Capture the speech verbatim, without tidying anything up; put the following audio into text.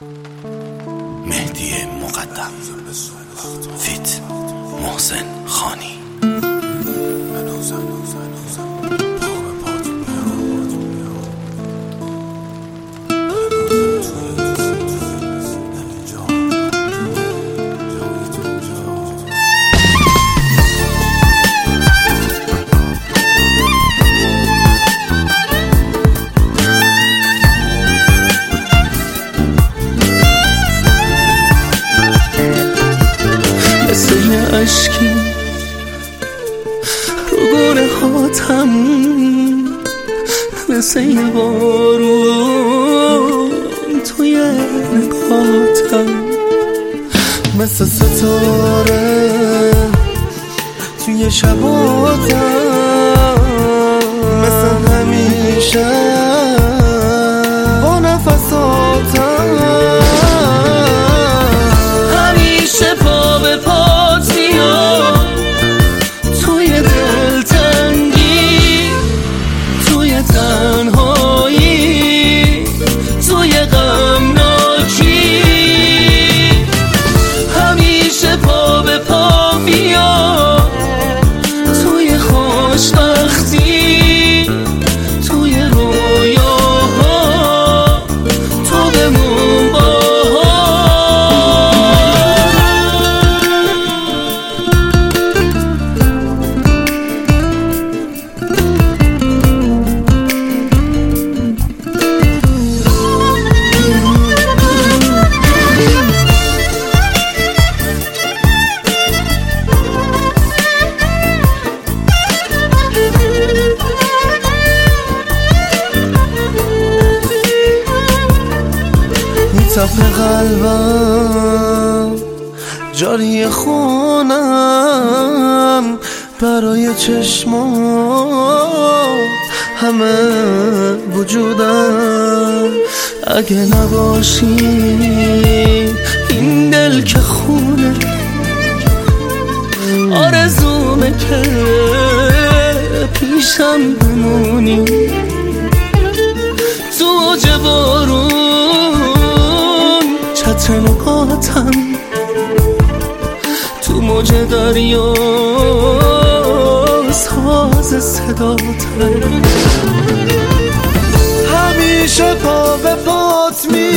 مهدی مقدم فیت محسن خانی. اشکی رو گونه هاتم، مثل یه بارون توی نگاتم، مثل ستاره توی شباتم، مثل همیشه با نفساتم، همیشه پا به پات میام توی دلتنگی، توی تنهایی، توی غمناکی، همیشه پا به پا میام توی خوشبختی، توی رویاها تو بمون با تپ قلبم جاری خونم، برای چشمات همه وجودم، اگه نباشی این دل که خونه، آرزومه که پیشم بمونی تو اوج بارون، چتر نگاتم تو موج دریا، ساز صداتم، همیشه پا به پات می